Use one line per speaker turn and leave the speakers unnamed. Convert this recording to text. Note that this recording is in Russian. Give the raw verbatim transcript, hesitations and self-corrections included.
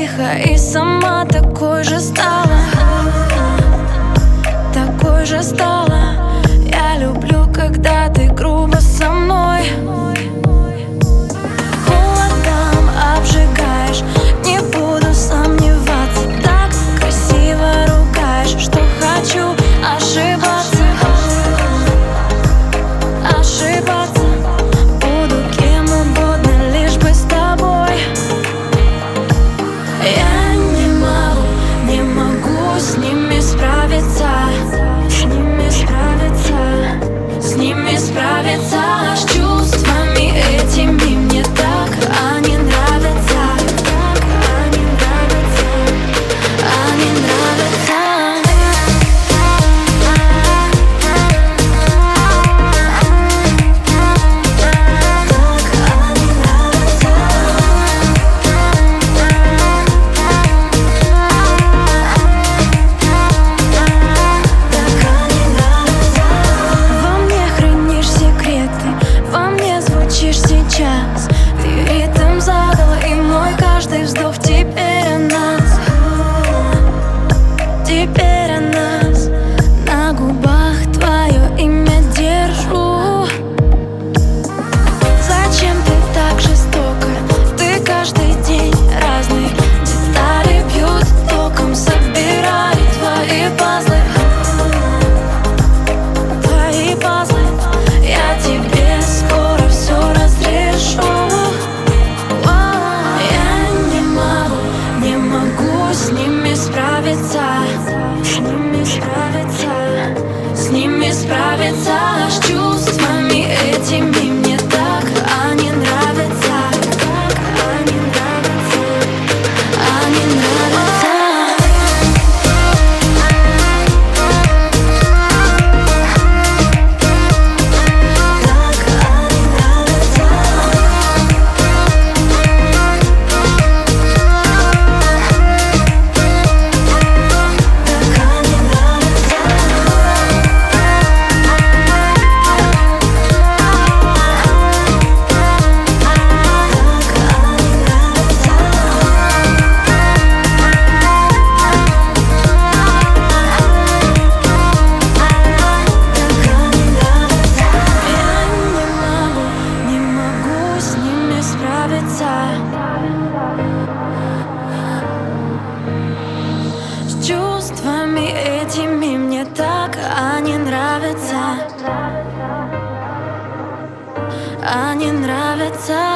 тихо и сама такой же стала, такой же стала. Я люблю, когда ты грубо со мной, холодом обжигаешь. Не буду сомневаться, так красиво ругаешь, что хочу ошибаться, ошибаться. Буду кем угодно, лишь бы с тобой. Я не могу, не могу с ними справиться, с ними справиться, с ними справиться. С чувствами этими мне так они нравятся, так они нравятся, они нравятся. Сейчас ты ритм задал, и мой каждый вздох теперь о нас, теперь о нас. На губах твое имя держу. Зачем ты так жестоко? Ты каждый день разный. Детали бьют током, собираю твои пазлы, твои пазлы. Я тебе скоро все разрешу. Я не могу, не могу с ними справиться, с ними справиться, с ними справиться. С чувствами этими мне так они нравятся, так они нравятся, они нравятся. С чувствами этими мне так они нравятся, они нравятся.